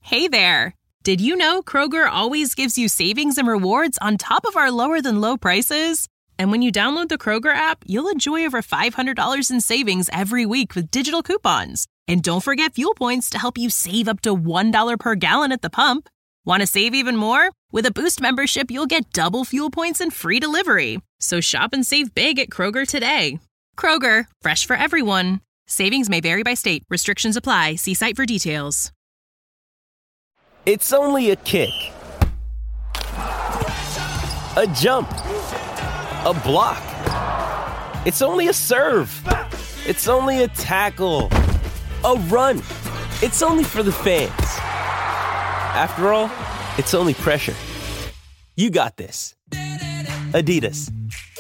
Hey there! Did you know Kroger always gives you savings and rewards on top of our lower-than-low prices? And when you download the Kroger app, you'll enjoy over $500 in savings every week with digital coupons. And don't forget fuel points to help you save up to $1 per gallon at the pump. Want to save even more? With a Boost membership, you'll get double fuel points and free delivery. So shop and save big at Kroger today. Kroger, fresh for everyone. Savings may vary by state. Restrictions apply. See site for details. It's only a kick, a jump, a block. It's only a serve. It's only a tackle, a run. It's only for the fans. After all, it's only pressure. You got this. Adidas.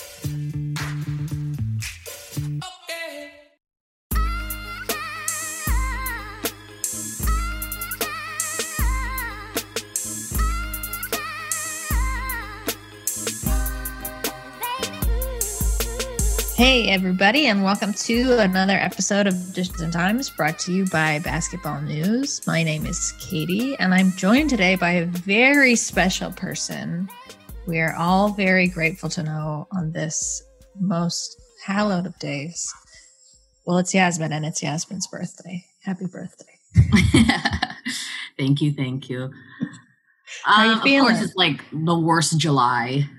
Hey everybody, and welcome to another episode of Dishes and Times, brought to you by Basketball News. My name is Katie, and I'm joined today by a very special person we are all very grateful to know on this most hallowed of days. Well, it's Yasmin, and it's Yasmin's birthday. Happy birthday. Thank you. How are you feeling? Of course, it's like the worst July.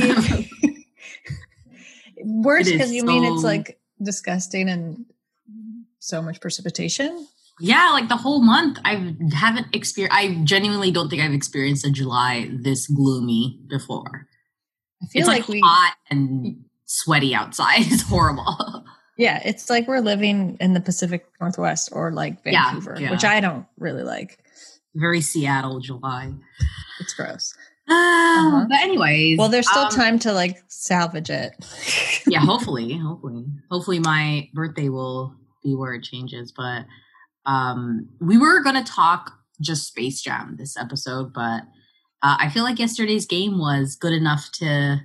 Worse because you mean it's like disgusting and so much precipitation? Yeah, like the whole month I genuinely don't think I've experienced a July this gloomy before. I feel it's like hot and sweaty outside. It's horrible. Yeah, it's like we're living in the Pacific Northwest or like Vancouver, which I don't really like. Very Seattle July. It's gross. But anyways. Well, there's still time to like salvage it. Yeah, hopefully. Hopefully my birthday will be where it changes. But we were going to talk just Space Jam this episode, but I feel like yesterday's game was good enough to,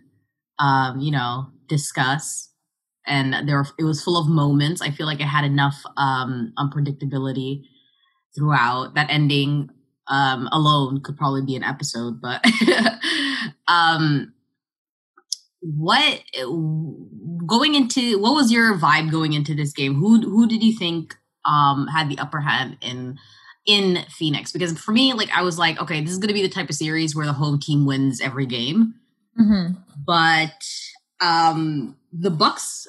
discuss. And it was full of moments. I feel like it had enough unpredictability throughout. That ending alone could probably be an episode, but what was your vibe going into this game? Who did you think had the upper hand in Phoenix? Because for me, like I was like, okay, this is going to be the type of series where the home team wins every game. Mm-hmm. But the Bucks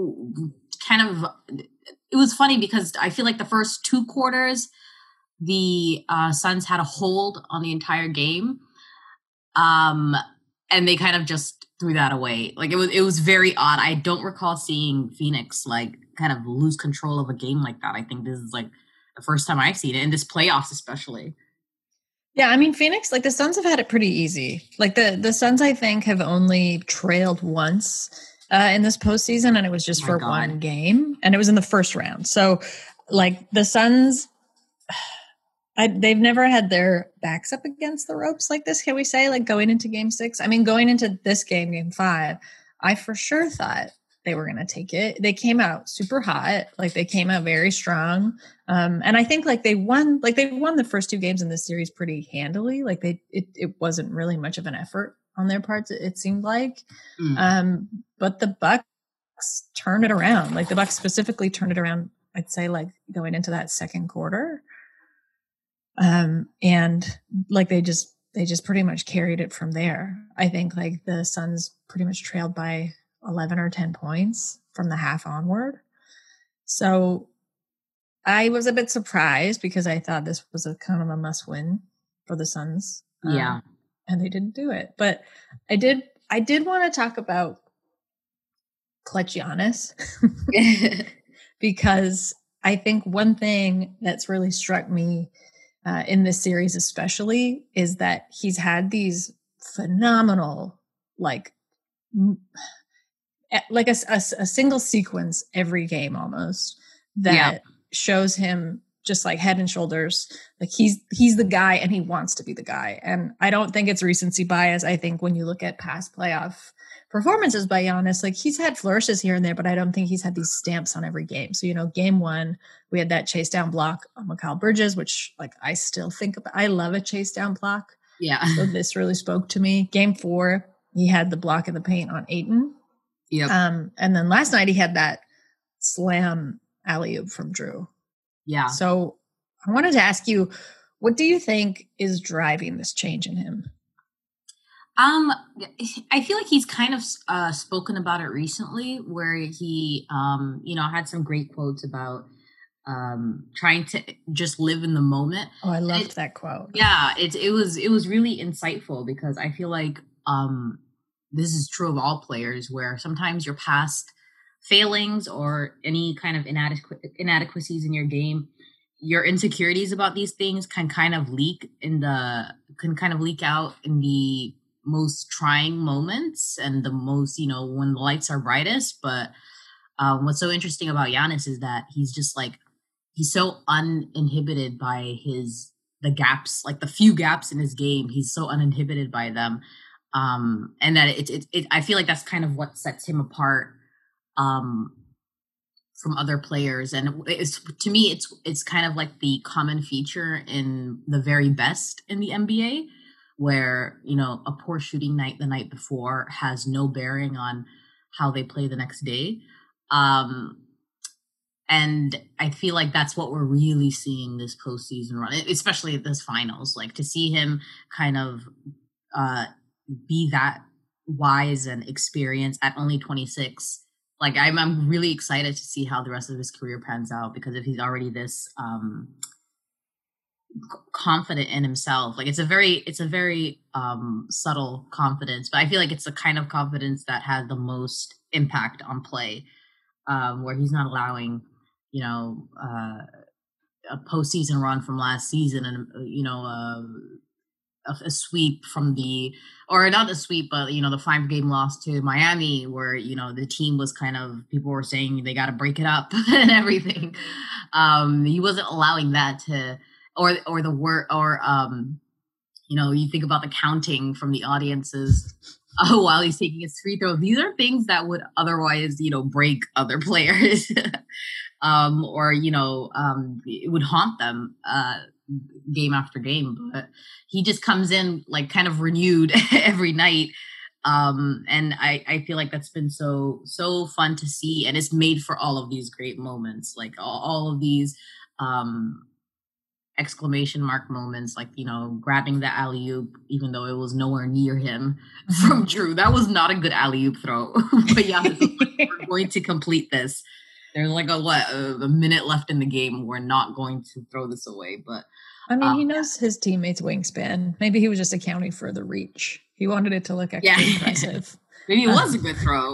it was funny because I feel like the first two quarters the Suns had a hold on the entire game, and they kind of just threw that away. Like it was very odd. I don't recall seeing Phoenix like kind of lose control of a game like that. I think this is like the first time I've seen it in this playoffs, especially. Yeah, I mean Phoenix, like the Suns have had it pretty easy. Like the Suns, I think, have only trailed once in this postseason, and it was just for one game, and it was in the first round. So, like the Suns. They've never had their backs up against the ropes like this, can we say, like going into game 6? I mean, going into this game 5, I for sure thought they were going to take it. They came out super hot. Like they came out very strong. And I think like they won the first 2 games in this series pretty handily. Like it wasn't really much of an effort on their parts, it seemed like. But the Bucks turned it around. Like the Bucks specifically turned it around, I'd say, like going into that second quarter. And like they just pretty much carried it from there. I think like the Suns pretty much trailed by 11 or 10 points from the half onward. So I was a bit surprised because I thought this was a kind of a must win for the Suns. Yeah. And they didn't do it, but I did want to talk about Clutch Giannis because I think one thing that's really struck me in this series especially is that he's had these phenomenal like a single sequence every game almost that shows him just like head and shoulders like he's the guy and he wants to be the guy. And I don't think it's recency bias. I think when you look at past playoff performances by Giannis. Like he's had flourishes here and there, but I don't think he's had these stamps on every game. So, game 1, we had that chase down block on Mikal Bridges, which like I still think about. I love a chase down block. Yeah. So this really spoke to me. Game 4, he had the block in the paint on Ayton. Yep. And then last night he had that slam alley-oop from Drew. Yeah. So I wanted to ask you, what do you think is driving this change in him? I feel like he's kind of spoken about it recently, where he, had some great quotes about trying to just live in the moment. Oh, I loved that quote. Yeah, it was really insightful, because I feel like this is true of all players, where sometimes your past failings or any kind of inadequacies in your game, your insecurities about these things can kind of leak out in the most trying moments and the most, when the lights are brightest. But what's so interesting about Giannis is that he's just like, he's so uninhibited by the gaps, like the few gaps in his game. He's so uninhibited by them. And that I feel like that's kind of what sets him apart from other players. And to me, it's kind of like the common feature in the very best in the NBA, where, a poor shooting night the night before has no bearing on how they play the next day. And I feel like that's what we're really seeing this postseason run, especially at this finals, like to see him kind of be that wise and experienced at only 26. Like I'm really excited to see how the rest of his career pans out, because if he's already this confident in himself, like it's a very subtle confidence, but I feel like it's the kind of confidence that has the most impact on play, where he's not allowing, a postseason run from last season and, a sweep from or not a sweep, but, the 5-game loss to Miami, where, the team was people were saying they got to break it up and everything. He wasn't allowing that to, or the word, or, you think about the counting from the audiences while he's taking his free throw. These are things that would otherwise, break other players. Or it would haunt them game after game. But he just comes in like kind of renewed every night, and I feel like that's been so fun to see, and it's made for all of these great moments, like all of these exclamation mark moments, like grabbing the alley-oop even though it was nowhere near him from Drew. That was not a good alley-oop throw. But yeah, we're going to complete this. There's like a minute left in the game. We're not going to throw this away. But I mean, he knows his teammates' wingspan. Maybe he was just accounting for the reach. He wanted it to look extra impressive. Maybe it was a good throw.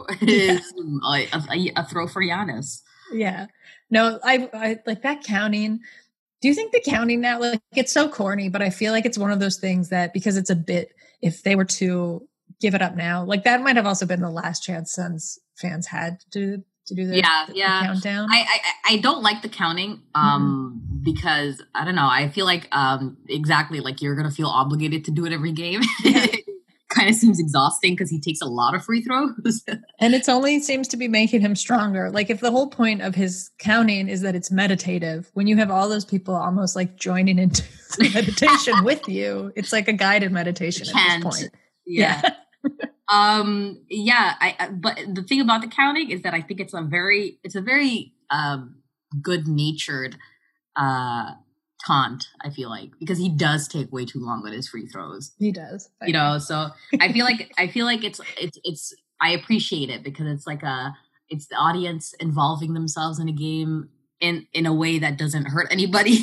A throw for Giannis. Yeah. No, I like that counting. Do you think the counting now, like it's so corny, but I feel like it's one of those things that, because it's a bit, if they were to give it up now, like that might have also been the last chance Suns fans had to do the countdown. I don't like the counting because I don't know. I feel like exactly like you're gonna feel obligated to do it every game. Yeah. Kind of seems exhausting because he takes a lot of free throws. And it's only seems to be making him stronger. Like if the whole point of his counting is that it's meditative, when you have all those people almost like joining into meditation with you, it's like a guided meditation at this point. Yeah. But the thing about the counting is that I think it's a very good-natured taunt, I feel like, because he does take way too long with his free throws. He does. So I feel like it's I appreciate it, because it's like it's the audience involving themselves in a game in a way that doesn't hurt anybody.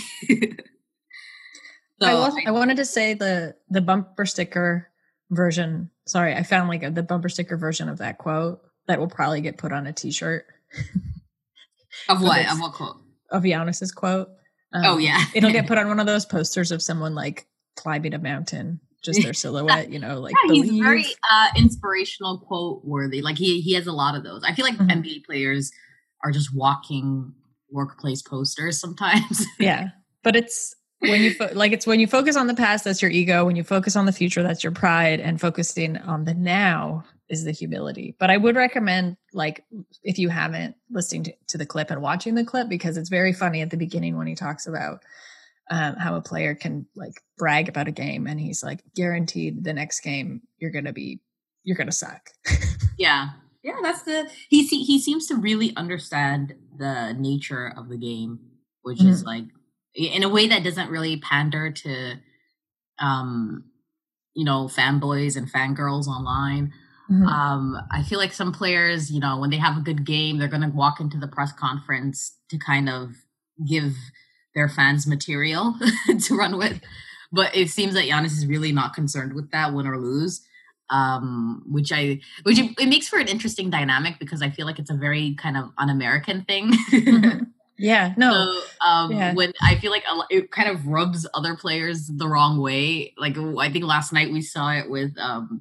So I wanted to say the bumper sticker version. Sorry, I found like the bumper sticker version of that quote that will probably get put on a t-shirt. Of what? Of what quote? Of Giannis's quote. Yeah. It'll get put on one of those posters of someone like climbing a mountain, just their silhouette, like he's very inspirational, quote worthy. Like he has a lot of those. I feel like NBA players are just walking workplace posters sometimes. Yeah. But it's when you when you focus on the past, that's your ego. When you focus on the future, that's your pride. And focusing on the now is the humility. But I would recommend, like, if you haven't listening to the clip and watching the clip, because it's very funny at the beginning when he talks about how a player can like brag about a game and he's like, guaranteed the next game you're gonna suck. Yeah, that's he seems to really understand the nature of the game, which is like in a way that doesn't really pander to fanboys and fangirls online. I feel like some players, when they have a good game, they're going to walk into the press conference to kind of give their fans material to run with. But it seems that Giannis is really not concerned with that, win or lose. Which it makes for an interesting dynamic, because I feel like it's a very kind of un-American thing. Yeah, no. So, when I feel like it kind of rubs other players the wrong way. Like, I think last night we saw it with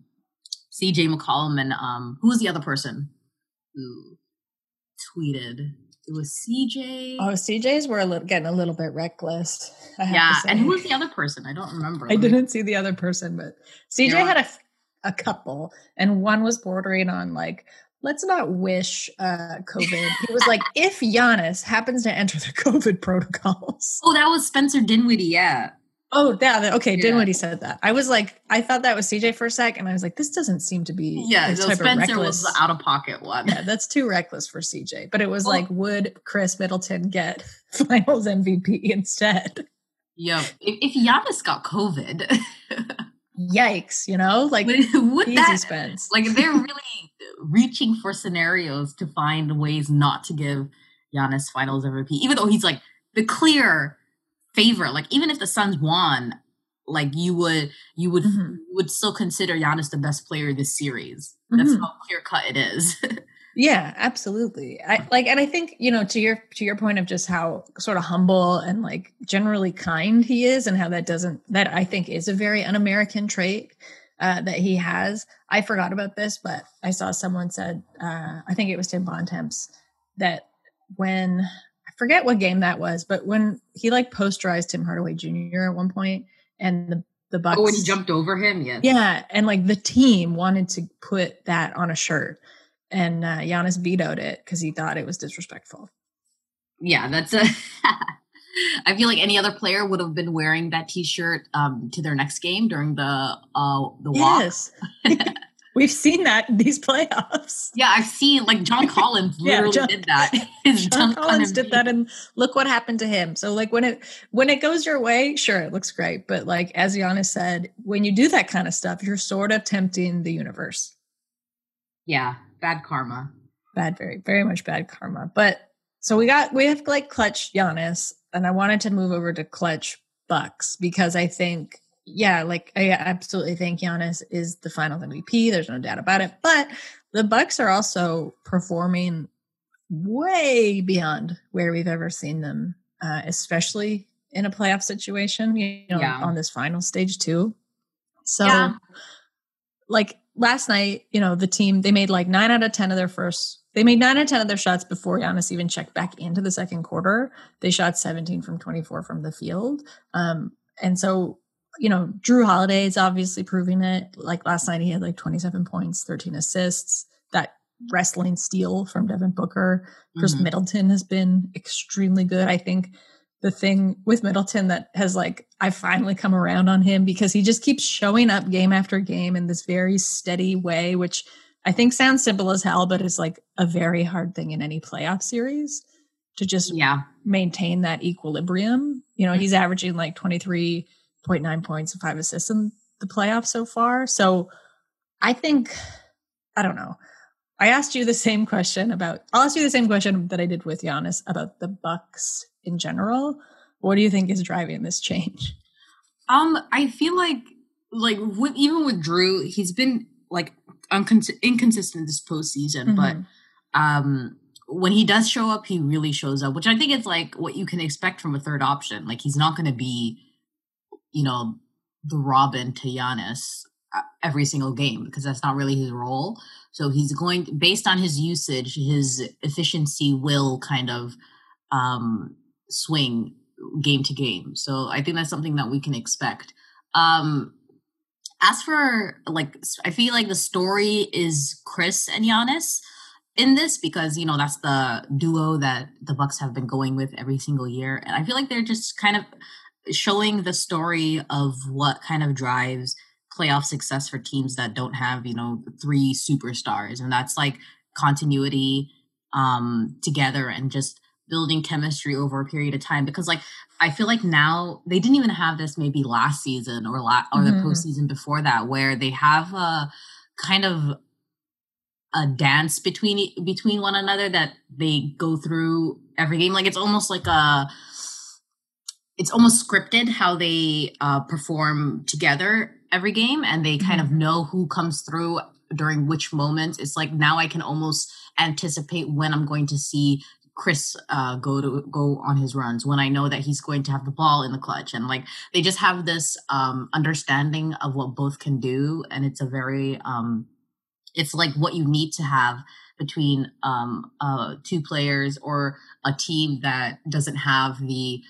CJ McCollum and who was the other person who tweeted? It was CJ. Oh, CJs were getting a little bit reckless. And who was the other person? I don't remember. I didn't see the other person, but CJ had a couple, and one was bordering on like, let's not wish COVID. He was like, if Giannis happens to enter the COVID protocols. Oh, that was Spencer Dinwiddie, yeah. Oh, yeah. Okay, Dinwiddie said that. I was like, I thought that was CJ for a sec, and I was like, this doesn't seem to be. Yeah, so Spencer was the out-of-pocket one. Yeah, that's too reckless for CJ. But it was like, would Chris Middleton get Finals MVP instead? Yeah, if Giannis got COVID. Yikes, like would easy that, spends. Like, they're really reaching for scenarios to find ways not to give Giannis Finals MVP, even though he's like the clear favorite. Like, even if the Suns won, like you would still consider Giannis the best player this series. That's how clear cut it is. Yeah, absolutely. And I think, to your point of just how sort of humble and like generally kind he is, and how that I think is a very un-American trait that he has. I forgot about this, but I saw someone said, I think it was Tim Bontemps, that when, I forget what game that was, but when he like posterized Tim Hardaway Jr. at one point, and the Bucks. Oh, when he jumped over him, yes. Yeah, and like the team wanted to put that on a shirt. And Giannis vetoed it because he thought it was disrespectful. Yeah, I feel like any other player would have been wearing that T-shirt to their next game during the walk. Yes, we've seen that in these playoffs. Yeah, I've seen, like, John Collins literally did that. John Collins did that, and look what happened to him. So, like, when it goes your way, sure, it looks great. But like as Giannis said, when you do that kind of stuff, you're sort of tempting the universe. Yeah. Bad karma. Bad, very, very much bad karma. But so we have like clutch Giannis, and I wanted to move over to clutch Bucks, because I think, I absolutely think Giannis is the Finals MVP. There's no doubt about it. But the Bucks are also performing way beyond where we've ever seen them, especially in a playoff situation, on this final stage too. So like, last night, the team, they made like 9 out of 10 of their shots before Giannis even checked back into the second quarter. They shot 17 from 24 from the field. And so, Drew Holiday is obviously proving it. Like last night, he had like 27 points, 13 assists, that wrestling steal from Devin Booker. Chris Middleton has been extremely good. I think the thing with Middleton that has I've finally come around on him, because he just keeps showing up game after game in this very steady way, which I think sounds simple as hell, but is like a very hard thing in any playoff series to just maintain that equilibrium. He's averaging like 23.9 points and 5 assists in the playoffs so far. So I think, I don't know. I'll ask you the same question that I did with Giannis about the Bucks in general. What do you think is driving this change? I feel like even with Drew, he's been like inconsistent this postseason, but when he does show up, he really shows up, which I think is like what you can expect from a third option. Like, he's not going to be, the Robin to Giannis every single game, because that's not really his role. So he's going, based on his usage, his efficiency will kind of swing game to game. So I think that's something that we can expect. As for like, I feel like the story is Chris and Giannis in this because that's the duo that the Bucks have been going with every single year, and I feel like they're just kind of showing the story of what kind of drives playoff success for teams that don't have three superstars, and that's like continuity together and just building chemistry over a period of time. Because like I feel like now they didn't even have this maybe last season or the postseason before that, where they have a kind of a dance between one another that they go through every game. Like it's almost scripted how they perform together every game, and they kind of know who comes through during which moments. It's like now I can almost anticipate when I'm going to see Chris go on his runs, when I know that he's going to have the ball in the clutch, and like they just have this understanding of what both can do, and it's a very it's like what you need to have between two players or a team that doesn't have the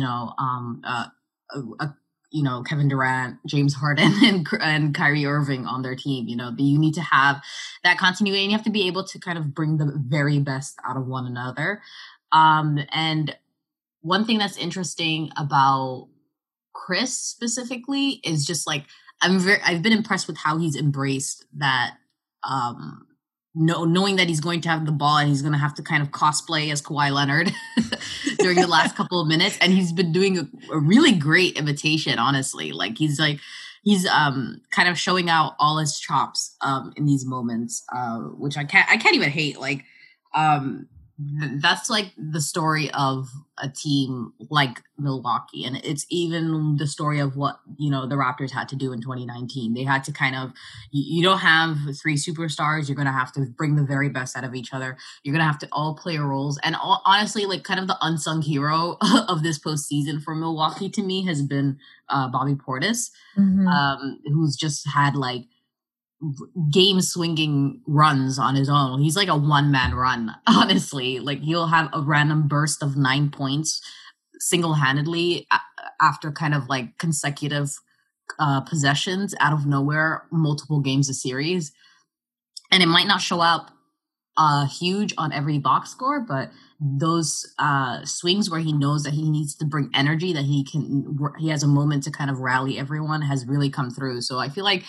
Kevin Durant, James Harden, and Kyrie Irving on their team. You need to have that continuity, and you have to be able to kind of bring the very best out of one another. And one thing that's interesting about Chris specifically is just like I've been impressed with how he's embraced that. Knowing that he's going to have the ball and he's going to have to kind of cosplay as Kawhi Leonard during the last couple of minutes, and he's been doing a really great imitation, honestly. Like he's kind of showing out all his chops in these moments, which I can't even hate. Like that's like the story of a team like Milwaukee, and it's even the story of what the Raptors had to do in 2019. They had to kind of, you don't have three superstars, you're going to have to bring the very best out of each other, you're going to have to all play roles. And honestly, like kind of the unsung hero of this postseason for Milwaukee to me has been Bobby Portis, who's just had like game swinging runs on his own. He's like a one-man run, honestly. Like he'll have a random burst of 9 points single-handedly after kind of like consecutive possessions out of nowhere, multiple games a series. And it might not show up huge on every box score, but those swings where he knows that he needs to bring energy, that he has a moment to kind of rally everyone, has really come through. So I feel like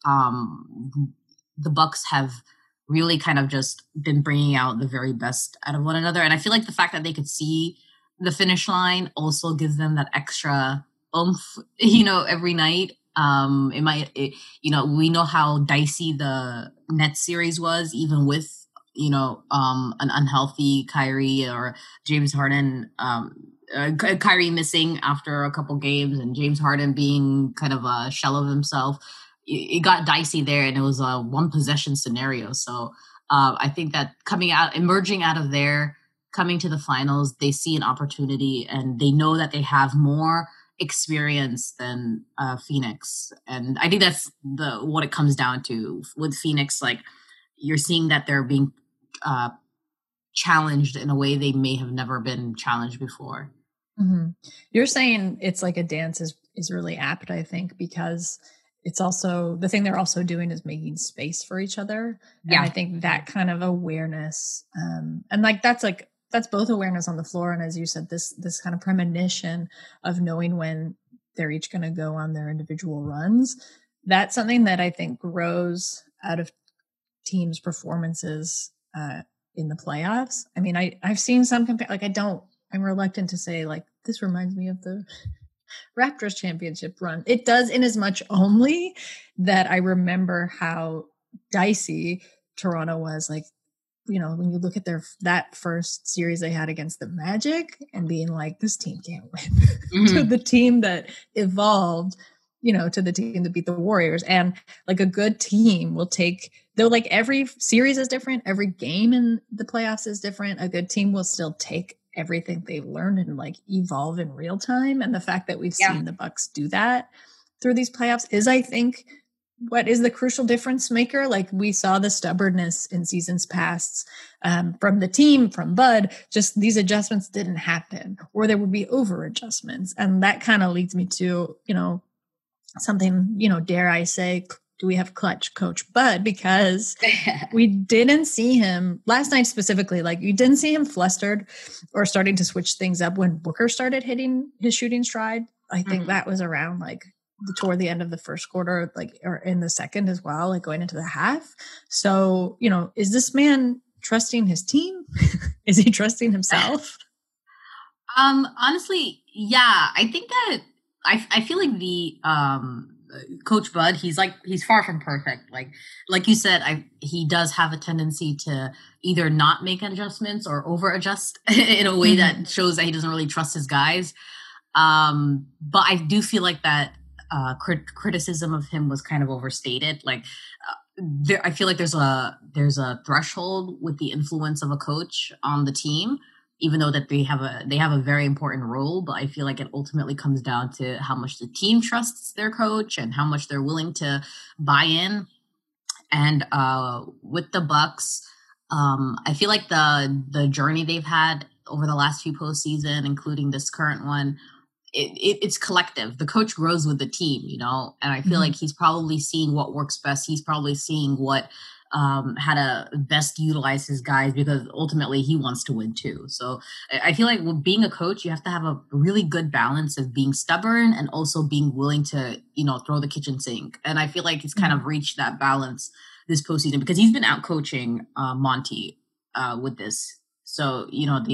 the Bucks have really kind of just been bringing out the very best out of one another. And I feel like the fact that they could see the finish line also gives them that extra oomph, every night. We know how dicey the Nets series was, even with, an unhealthy Kyrie or James Harden, Kyrie missing after a couple games and James Harden being kind of a shell of himself. It got dicey there, and it was a one possession scenario. So I think that emerging out of there, coming to the finals, they see an opportunity, and they know that they have more experience than Phoenix. And I think that's what it comes down to with Phoenix. Like you're seeing that they're being challenged in a way they may have never been challenged before. Mm-hmm. You're saying it's like a dance is really apt, I think, because it's also the thing they're also doing is making space for each other. And I think that kind of awareness, and like that's both awareness on the floor. And as you said, this kind of premonition of knowing when they're each going to go on their individual runs. That's something that I think grows out of teams' performances in the playoffs. I mean, I've seen some I'm reluctant to say like, this reminds me of the Raptors championship run. It does, in as much only that I remember how dicey Toronto was. Like, when you look at that first series they had against the Magic and being like, this team can't win, to the team that evolved, to the team that beat the Warriors. And like a good team though like every series is different, every game in the playoffs is different, a good team will still take everything they've learned and like evolve in real time. And the fact that we've seen the Bucks do that through these playoffs is, I think, what is the crucial difference maker. Like we saw the stubbornness in seasons past from the team, from Bud, just these adjustments didn't happen, or there would be over adjustments. And that kind of leads me to, something, dare I say, do we have clutch Coach Bud? Because we didn't see him last night specifically. Like, you didn't see him flustered or starting to switch things up when Booker started hitting his shooting stride. I think that was around like toward the end of the first quarter, like, or in the second as well, like going into the half. So, is this man trusting his team? Is he trusting himself? Honestly, yeah. I think that I feel like the Coach Bud, he's far from perfect. Like you said, he does have a tendency to either not make adjustments or over adjust in a way that shows that he doesn't really trust his guys. But I do feel like that criticism of him was kind of overstated. Like, I feel like there's a threshold with the influence of a coach on the team, even though that they have a very important role. But I feel like it ultimately comes down to how much the team trusts their coach and how much they're willing to buy in. And with the Bucks, I feel like the journey they've had over the last few postseason, including this current one, it's collective. The coach grows with the team, and I feel like he's probably seeing what works best. He's probably seeing what how to best utilize his guys, because ultimately he wants to win too. So I feel like with being a coach, you have to have a really good balance of being stubborn and also being willing to, throw the kitchen sink. And I feel like he's kind of reached that balance this postseason, because he's been out coaching Monty with this. So,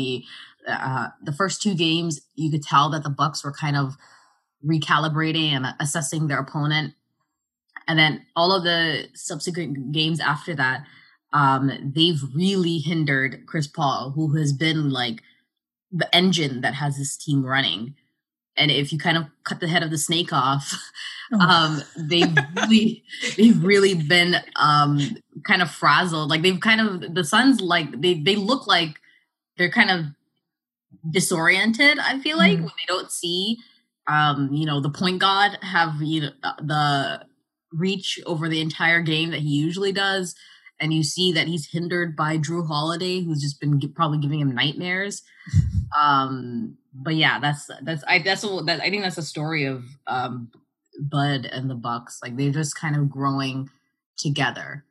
the first two games, you could tell that the Bucks were kind of recalibrating and assessing their opponent. And then all of the subsequent games after that, they've really hindered Chris Paul, who has been like the engine that has this team running. And if you kind of cut the head of the snake off, they've really been kind of frazzled. Like, the Suns, like they look like they're kind of disoriented. I feel like when they don't see, the point guard have the reach over the entire game that he usually does, and you see that he's hindered by Drew Holiday, who's just been probably giving him nightmares. But yeah, I think that's the story of Bud and the Bucks. Like, they're just kind of growing together.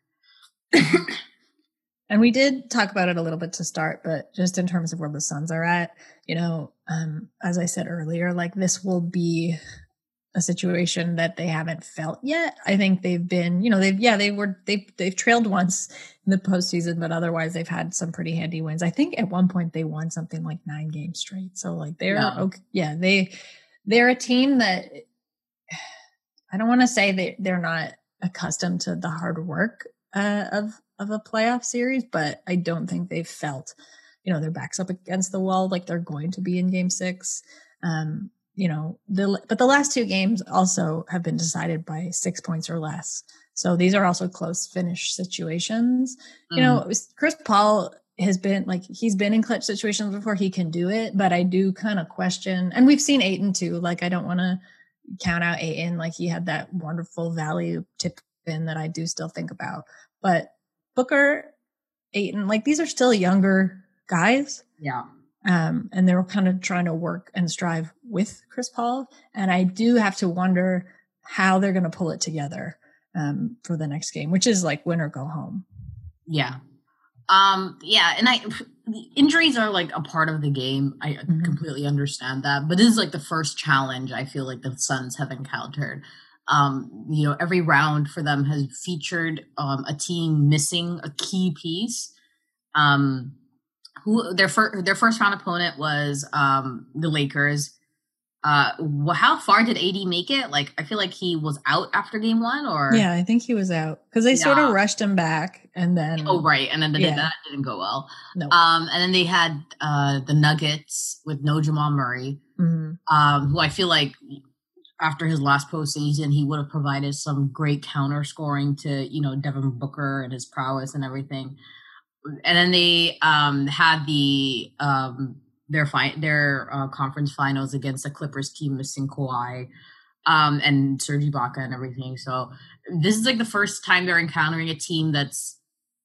And we did talk about it a little bit to start, but just in terms of where the Suns are at, as I said earlier, like, this will be a situation that they haven't felt yet. I think they've been, they've trailed once in the postseason, but otherwise they've had some pretty handy wins. I think at one point they won something like 9 games straight. So like they're a team that, I don't want to say they're not accustomed to the hard work of a playoff series, but I don't think they've felt, their backs up against the wall like they're going to be in Game 6. But the last 2 games also have been decided by 6 points or less. So these are also close finish situations. Chris Paul has been he's been in clutch situations before. He can do it, but I do kind of question, and we've seen Ayton too. Like, I don't want to count out Ayton. Like, he had that wonderful value tip in that I do still think about, but Booker, Ayton, like, these are still younger guys. Yeah. And they were kind of trying to work and strive with Chris Paul. And I do have to wonder how they're going to pull it together for the next game, which is like win or go home. Yeah. And the injuries are like a part of the game. I completely understand that. But this is like the first challenge I feel like the Suns have encountered. Every round for them has featured a team missing a key piece. Who their first round opponent was the Lakers. How far did AD make it? Like, I feel like he was out after game 1, or yeah, I think he was out because they sort of rushed him back, and then and then that didn't go well. No. And then they had the Nuggets with no Jamal Murray, who I feel like after his last postseason he would have provided some great counter scoring to Devin Booker and his prowess and everything. And then they had their conference finals against the Clippers team missing Kawhi and Serge Ibaka and everything. So this is like the first time they're encountering a team that's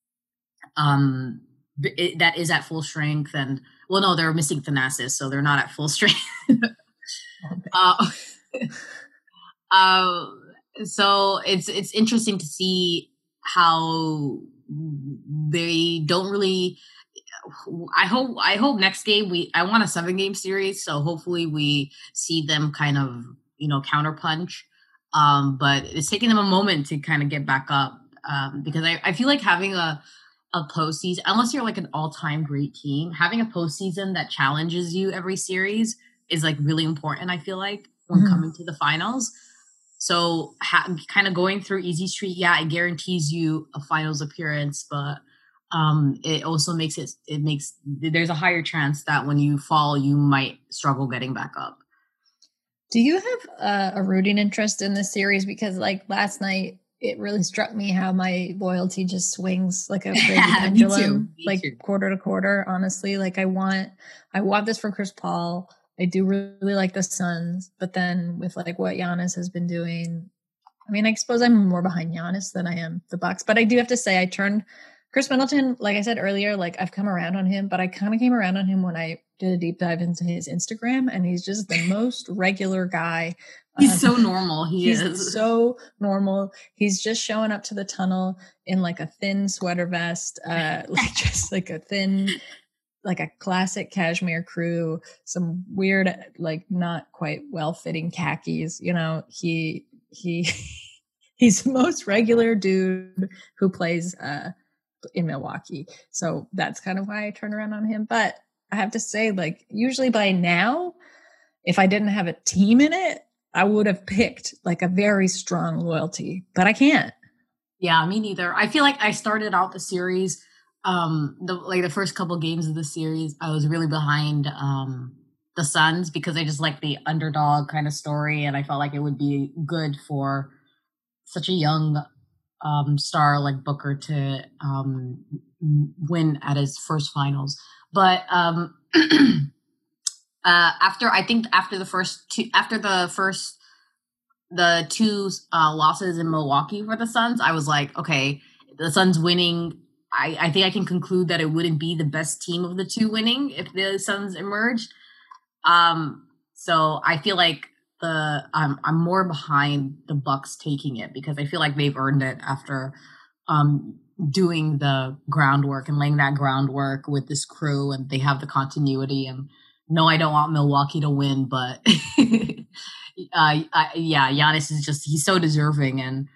that is at full strength. And they're missing Thanasis, so they're not at full strength. So it's interesting to see how they don't really. I hope next game I want a 7-game series, so hopefully we see them kind of counterpunch. But it's taking them a moment to kind of get back up, because I feel like having a postseason, unless you're like an all-time great team, having a postseason that challenges you every series is like really important. I feel like when coming to the finals. So kind of going through easy street, it guarantees you a finals appearance, but it also makes there's a higher chance that when you fall, you might struggle getting back up. Do you have a rooting interest in this series? Because like last night, it really struck me how my loyalty just swings like a crazy pendulum, me too. Quarter to quarter. Honestly, like I want this for Chris Paul. I do really like the Suns, but then with like what Giannis has been doing, I mean, I suppose I'm more behind Giannis than I am the Bucks. But I do have to say, I turned Chris Middleton, like I said earlier, like I've come around on him, but I kind of came around on him when I did a deep dive into his Instagram, and he's just the most regular guy. He's so normal. He's so normal. He's just showing up to the tunnel in like a thin sweater vest, like just like a thin, like a classic cashmere crew, some weird, like not quite well-fitting khakis. He's the most regular dude who plays in Milwaukee. So that's kind of why I turned around on him. But I have to say, like, usually by now, if I didn't have a team in it, I would have picked like a very strong loyalty, but I can't. Yeah, me neither. I feel like I started out the series, the first couple games of the series, I was really behind the Suns because I just like the underdog kind of story, and I felt like it would be good for such a young star like Booker to win at his first finals. But after the two losses in Milwaukee for the Suns, I was like, okay, the Suns winning, I think I can conclude that it wouldn't be the best team of the two winning if the Suns emerged. So I feel like I'm more behind the Bucks taking it because I feel like they've earned it after doing the groundwork and laying that groundwork with this crew, and they have the continuity. And no, I don't want Milwaukee to win, but Giannis is he's so deserving, and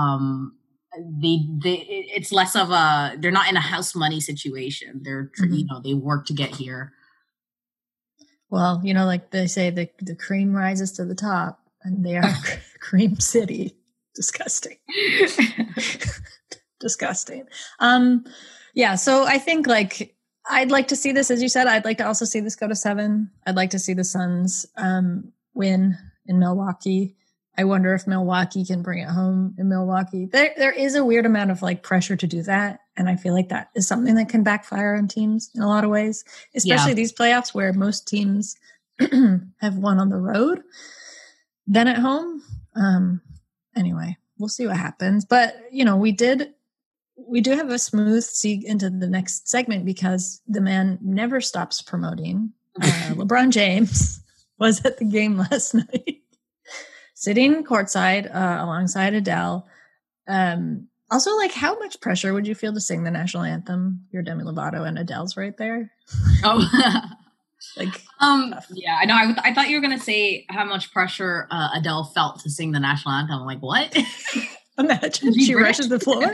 it's less of they're not in a house money situation. They're they work to get here. Well, like they say, the cream rises to the top, and they are Cream City. Disgusting. Disgusting. Yeah, so I think like I'd like to see this, as you said, I'd like to also see this go to 7. I'd like to see the Suns win in Milwaukee. I wonder if Milwaukee can bring it home in Milwaukee. There is a weird amount of like pressure to do that. And I feel like that is something that can backfire on teams in a lot of ways, especially these playoffs where most teams have won on the road than at home. Anyway, we'll see what happens. But, we do have a smooth segue into the next segment because the man never stops promoting. LeBron James was at the game last night, sitting courtside alongside Adele. Also, like, how much pressure would you feel to sing the national anthem? You're Demi Lovato and Adele's right there. Oh, like, yeah, I know. I thought you were gonna say how much pressure Adele felt to sing the national anthem. I'm like, what? Imagine she rushes the floor.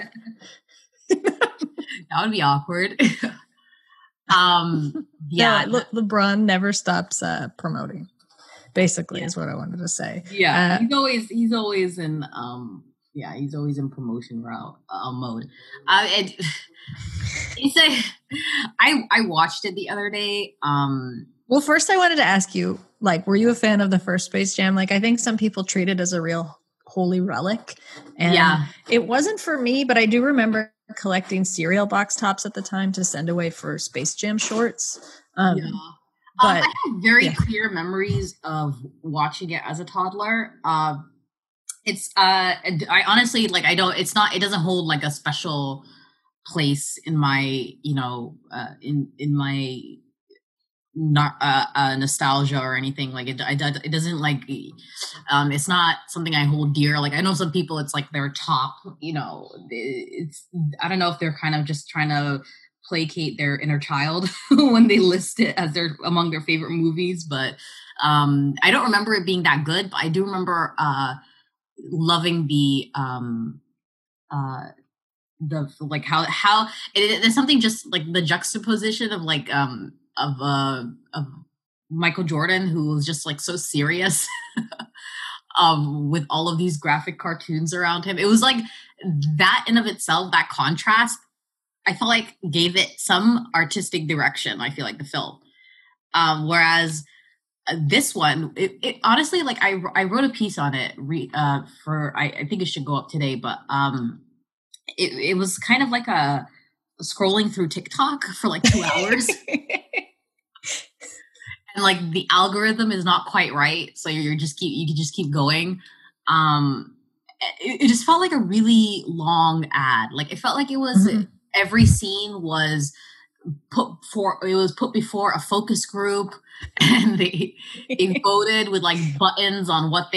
That would be awkward. LeBron never stops promoting. Basically, is what I wanted to say. Yeah, he's always in he's always in promotion mode. I watched it the other day. Well, first I wanted to ask you, like, were you a fan of the first Space Jam? Like, I think some people treat it as a real holy relic, and it wasn't for me. But I do remember collecting cereal box tops at the time to send away for Space Jam shorts. But I have very clear memories of watching it as a toddler. It's I honestly it doesn't hold like a special place in my in my not nostalgia or anything. Like it doesn't like it's not something I hold dear. Like I know some people, it's like their top, it's, I don't know if they're kind of just trying to placate their inner child when they list it as their among their favorite movies, but I don't remember it being that good, but I do remember loving the like how there's something just like the juxtaposition of like of Michael Jordan, who was just like so serious with all of these graphic cartoons around him. It was like that in of itself, that contrast, I felt like gave it some artistic direction. I feel like the film, whereas this one, it honestly, like I wrote a piece on it for I think it should go up today, but it was kind of like a scrolling through TikTok for like 2 hours. And like the algorithm is not quite right, so you can just keep going. It just felt like a really long ad. Like it felt like it was every scene was put before a focus group, and they voted with like buttons on what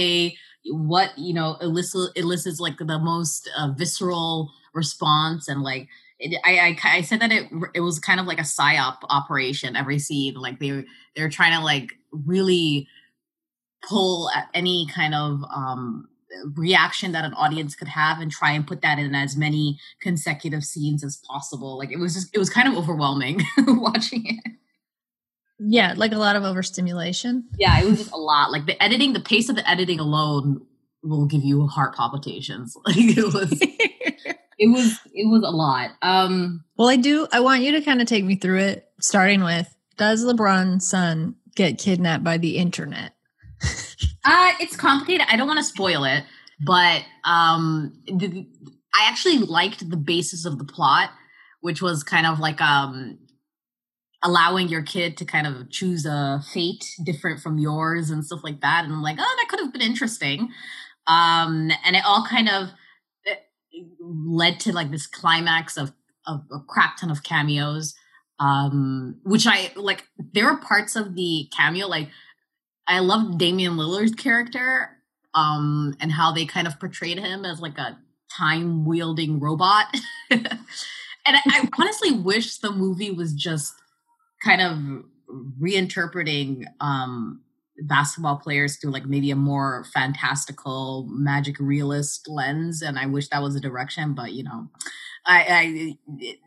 elicits like the most visceral response. And like I said that it was kind of like a psyop operation every scene. Like they're trying to like really pull at any kind of reaction that an audience could have and try and put that in as many consecutive scenes as possible. Like it was kind of overwhelming watching it. Yeah, like a lot of overstimulation. Yeah, it was just a lot. Like the pace of the editing alone will give you heart palpitations. Like it was it was a lot. Well, I want you to kind of take me through it, starting with, does LeBron's son get kidnapped by the internet? It's complicated. I don't want to spoil it, but I actually liked the basis of the plot, which was kind of like allowing your kid to kind of choose a fate different from yours and stuff like that. And I'm like, oh, that could have been interesting. And it all kind of led to like this climax of a crap ton of cameos, which I like. There were parts of the cameo, like I loved Damian Lillard's character, and how they kind of portrayed him as like a time wielding robot. And I honestly wish the movie was just kind of reinterpreting basketball players through like maybe a more fantastical, magic realist lens. And I wish that was a direction, but I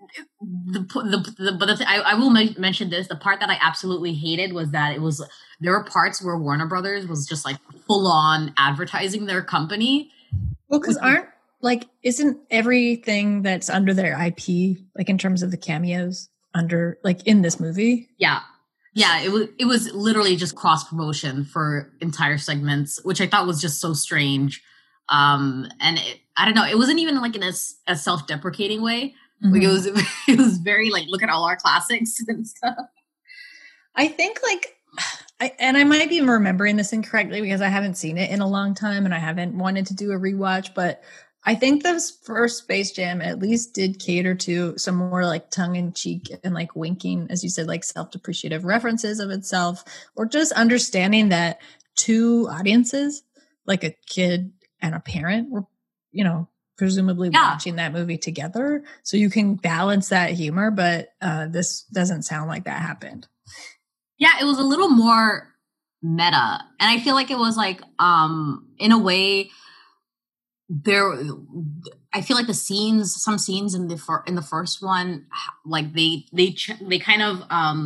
will mention this. The part that I absolutely hated was that there were parts where Warner Brothers was just like full on advertising their company. Well, because isn't everything that's under their IP, like in terms of the cameos, under like in this movie? Yeah. It was literally just cross promotion for entire segments, which I thought was just so strange. And I don't know, it wasn't even like in a self-deprecating way. Mm-hmm. Like it was very like, look at all our classics and stuff. I think like, I might be remembering this incorrectly because I haven't seen it in a long time and I haven't wanted to do a rewatch, but I think this first Space Jam at least did cater to some more like tongue-in-cheek and like winking, as you said, like self-depreciative references of itself, or just understanding that two audiences, like a kid and a parent, were, presumably watching that movie together. So you can balance that humor, but this doesn't sound like that happened. Yeah, it was a little more meta. And I feel like it was like, in a way, I feel like some scenes in the first one, like they kind of,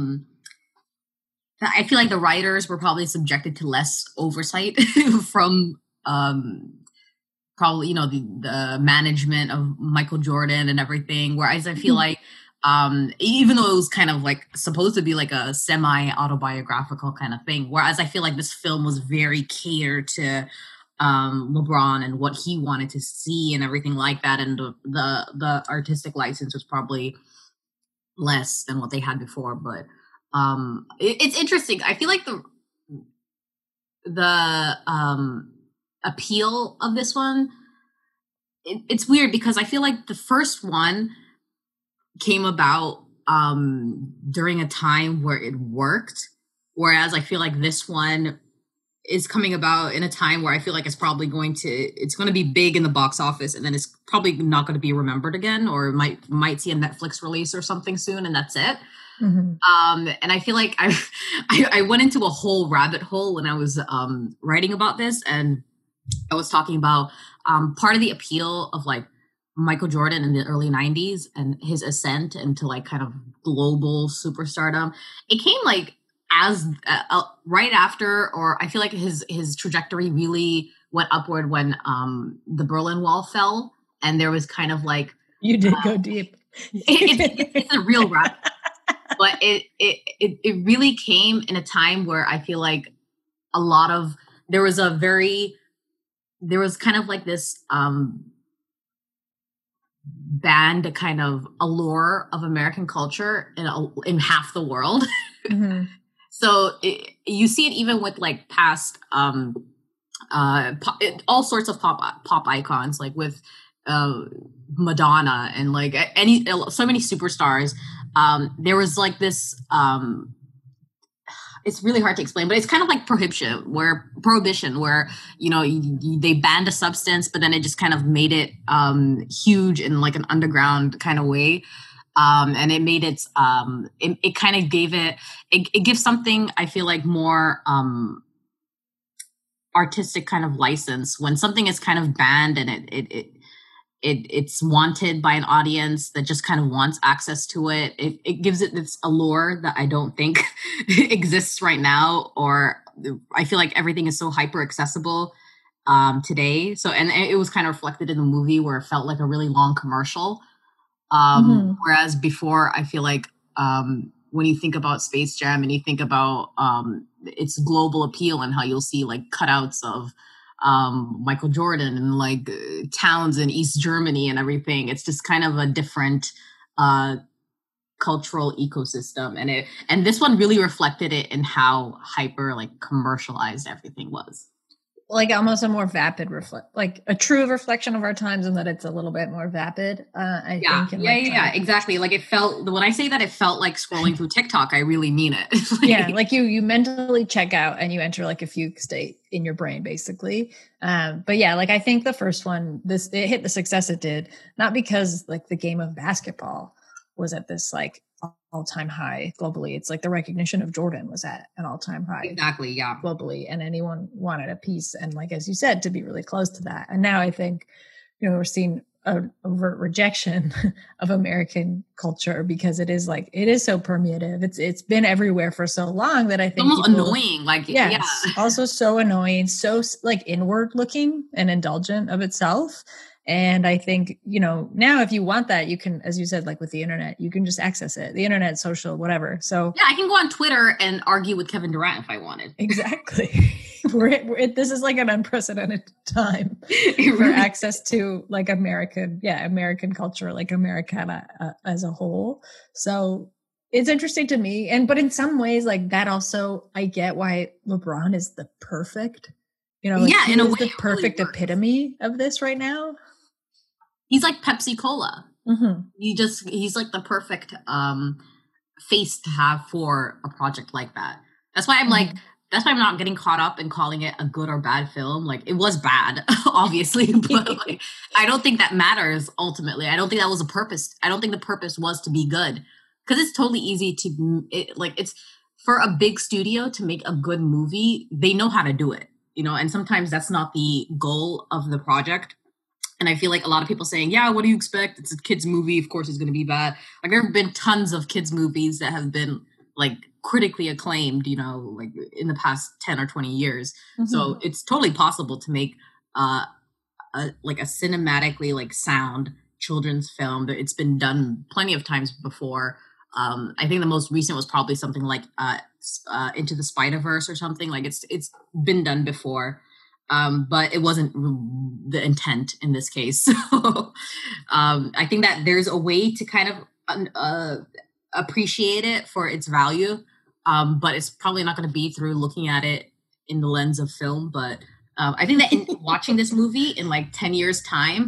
I feel like the writers were probably subjected to less oversight from, probably, the management of Michael Jordan and everything. Whereas I feel like, even though it was kind of like supposed to be like a semi-autobiographical kind of thing, whereas I feel like this film was very catered to LeBron and what he wanted to see and everything like that, and the artistic license was probably less than what they had before. But it's interesting. I feel like the appeal of this one, it's weird because I feel like the first one came about during a time where it worked, Whereas I feel like this one is coming about in a time where I feel like it's probably going to be big in the box office, and then it's probably not going to be remembered again, or might see a Netflix release or something soon, and that's it. Mm-hmm. And I feel like I went into a whole rabbit hole when I was writing about this, and I was talking about part of the appeal of like Michael Jordan in the early 90s and his ascent into like kind of global superstardom. It came like as right after, or I feel like his trajectory really went upward when the Berlin Wall fell, and there was kind of like you did go deep. It's a real rap, but it really came in a time where I feel like there was kind of like this banned kind of allure of American culture in half the world. Mm-hmm. So you see it even with like past all sorts of pop icons, like with Madonna and like so many superstars. There was like this. It's really hard to explain, but it's kind of like prohibition, where they banned a substance, but then it just kind of made it huge in like an underground kind of way. And it made it kind of gave it gives something, I feel like, more artistic kind of license when something is kind of banned and it's wanted by an audience that just kind of wants access to it. It gives it this allure that I don't think exists right now, or I feel like everything is so hyper accessible today. So, and it was kind of reflected in the movie where it felt like a really long commercial. Whereas before, I feel like when you think about Space Jam and you think about its global appeal and how you'll see like cutouts of Michael Jordan and like towns in East Germany and everything, it's just kind of a different cultural ecosystem, and this one really reflected it in how hyper like commercialized everything was. Like almost a more vapid like a true reflection of our times, and that it's a little bit more vapid. I think. Yeah, exactly. Like it felt, when I say that it felt like scrolling through TikTok, I really mean it. Like you mentally check out and you enter like a fugue state in your brain, basically. But yeah, like I think the first one, it hit the success it did, not because like the game of basketball was at this like all-time high globally. It's like the recognition of Jordan was at an all-time high. Exactly, yeah. Globally. And anyone wanted a piece. And like, as you said, to be really close to that. And now I think, we're seeing an overt rejection of American culture because it is so permeative. It's been everywhere for so long that I think almost annoying. Like, also so annoying, so like inward looking and indulgent of itself. And I think, now if you want that, you can, as you said, like with the internet, you can just access it. The internet, social, whatever. So yeah, I can go on Twitter and argue with Kevin Durant if I wanted. Exactly. This is like an unprecedented time for access to like American culture, like Americana as a whole. So it's interesting to me. But in some ways, like that also, I get why LeBron is the perfect, in a way, the perfect really epitome of this right now. He's like Pepsi Cola. Mm-hmm. He's like the perfect face to have for a project like that. That's why that's why I'm not getting caught up in calling it a good or bad film. Like it was bad, obviously, but like I don't think that matters ultimately. I don't think that was a purpose. I don't think the purpose was to be good, because it's totally easy it's for a big studio to make a good movie. They know how to do it, and sometimes that's not the goal of the project. And I feel like a lot of people saying, yeah, what do you expect? It's a kid's movie. Of course it's going to be bad. Like there have been tons of kids movies that have been like critically acclaimed, like in the past 10 or 20 years. Mm-hmm. So it's totally possible to make a cinematically like sound children's film. It's been done plenty of times before. I think the most recent was probably something like Into the Spider-Verse or something. Like it's been done before. But it wasn't the intent in this case. So I think that there's a way to kind of appreciate it for its value, but it's probably not going to be through looking at it in the lens of film. But I think that in watching this movie in like 10 years time,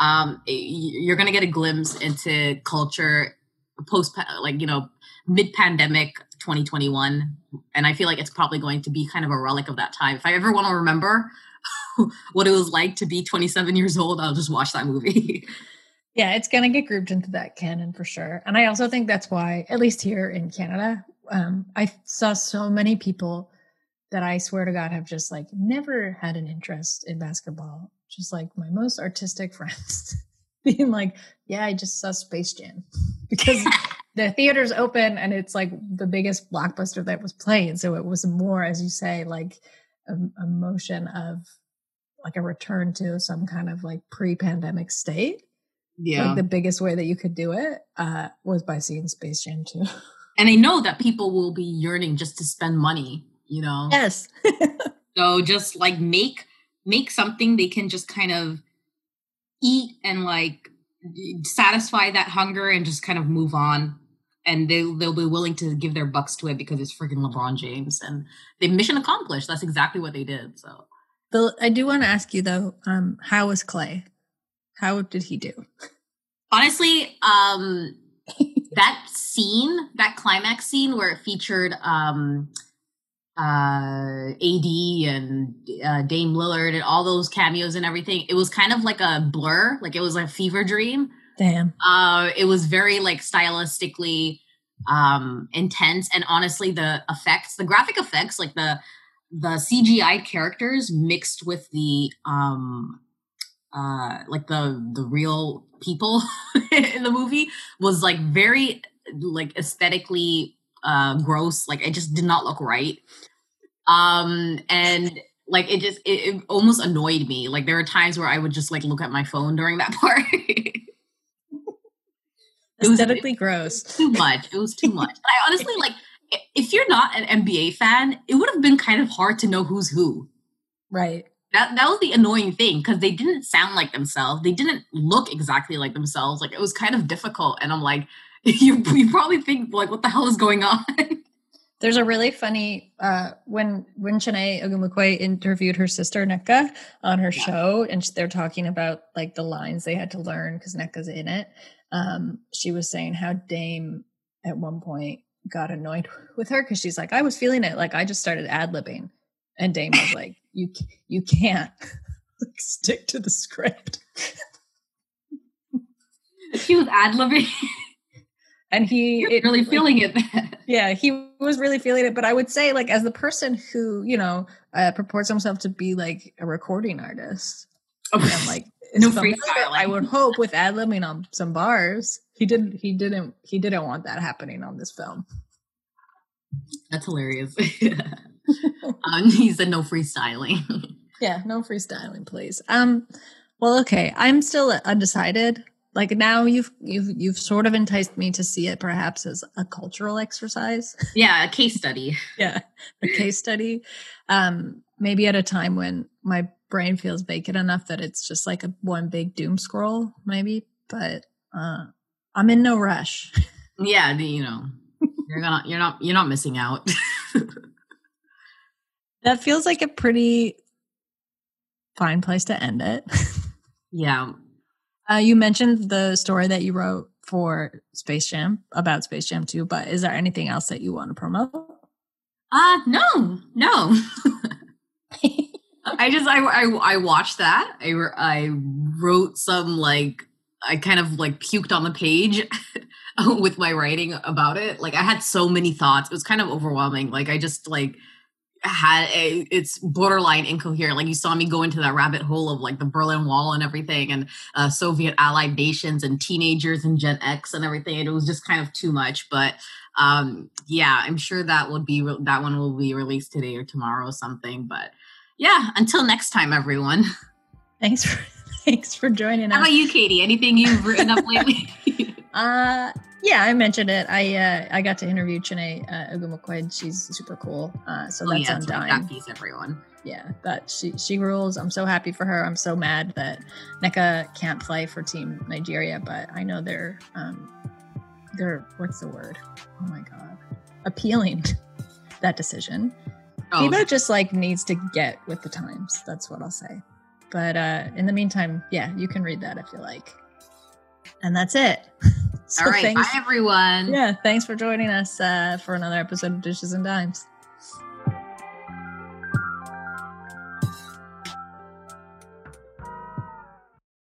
you're going to get a glimpse into culture post, mid-pandemic 2021. And I feel like it's probably going to be kind of a relic of that time. If I ever want to remember what it was like to be 27 years old, I'll just watch that movie. Yeah, it's going to get grouped into that canon for sure. And I also think that's why, at least here in Canada, I saw so many people that I swear to God have just like never had an interest in basketball. Just like my most artistic friends being like, yeah, I just saw Space Jam because the theater's open and it's like the biggest blockbuster that was played. So it was more, as you say, like a motion of like a return to some kind of like pre-pandemic state. Yeah. Like the biggest way that you could do it was by seeing Space Jam 2. And I know that people will be yearning just to spend money, you know? Yes. So just like make something they can just kind of eat and like satisfy that hunger and just kind of move on. And they'll be willing to give their bucks to it because it's freaking LeBron James. And they mission accomplished. That's exactly what they did. So Bill, I do want to ask you though, how was Clay? How did he do? Honestly, that scene, that climax scene where it featured AD and Dame Lillard and all those cameos and everything, it was kind of like a blur, like it was a fever dream. Damn. It was very like stylistically intense, and honestly, the effects, the graphic effects, like the CGI characters mixed with the like the real people in the movie was like very like aesthetically gross. Like it just did not look right. And like it almost annoyed me. Like there were times where I would just like look at my phone during that part. Aesthetically gross. Too much. It was too much. And I honestly like, if you're not an NBA fan, it would have been kind of hard to know who's who. Right. That was the annoying thing, because they didn't sound like themselves. They didn't look exactly like themselves. Like it was kind of difficult. And I'm like, you probably think like, what the hell is going on? There's a really funny when Chiney Ogumukwe interviewed her sister Nneka on her show, and they're talking about like the lines they had to learn because Nneka's in it. She was saying how Dame at one point got annoyed with her because she's like, I was feeling it, like I just started ad-libbing, and Dame was like, you can't like, stick to the script. She was ad-libbing. And You're really feeling it then. Yeah, he was really feeling it. But I would say, like, as the person who, you know, purports himself to be like a recording artist, and like no freestyling. I would hope with ad-libbing on some bars, he didn't want that happening on this film. That's hilarious. He said no freestyling. Yeah, no freestyling, please. Well, okay, I'm still undecided. Like now you've sort of enticed me to see it perhaps as a cultural exercise. Yeah, a case study. Yeah, a case study. Maybe at a time when my brain feels vacant enough that it's just like one big doom scroll, maybe. But I'm in no rush. Yeah, you know, you're not missing out. That feels like a pretty fine place to end it. Yeah. You mentioned the story that you wrote for Space Jam, about Space Jam 2, but is there anything else that you want to promote? No. I watched that. I wrote some, like, I kind of like puked on the page with my writing about it. Like I had so many thoughts. It was kind of overwhelming. Like I just like it's borderline incoherent. Like you saw me go into that rabbit hole of like the Berlin Wall and everything, and Soviet allied nations and teenagers and Gen X and everything. And it was just kind of too much. But yeah, I'm sure that one will be released today or tomorrow or something. But yeah, until next time, everyone. Thanks for joining us. How about you, Katie? Anything you've written up lately? Yeah, I mentioned it. I got to interview Chiney Ogumukwe. She's super cool. So that's Undying. That piece, everyone. Yeah, that she rules. I'm so happy for her. I'm so mad that Nneka can't play for Team Nigeria, but I know they're what's the word? Oh my god, appealing that decision. FIBA just like needs to get with the times. That's what I'll say. But in the meantime, yeah, you can read that if you like. And that's it. So all right. Bye, everyone. Yeah. Thanks for joining us for another episode of Dishes and Dimes.